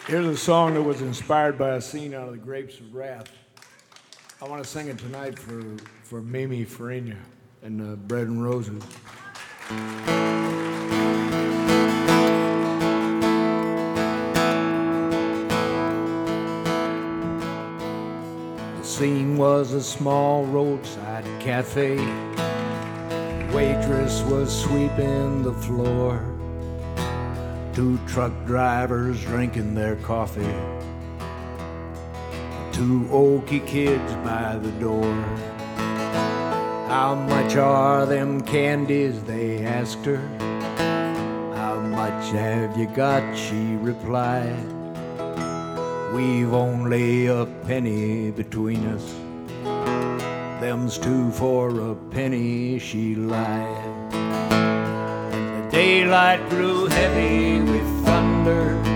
Here's a song that was inspired by a scene out of The Grapes of Wrath. I want to sing it tonight for Mimi Farina and Bread and Roses. The scene was a small roadside cafe. The waitress was sweeping the floor. Two truck drivers drinking their coffee. Two oaky kids by the door. How much are them candies, they asked her. How much have you got, she replied. We've only a penny between us. Them's two for a penny, she lied. The daylight grew heavy with thunder.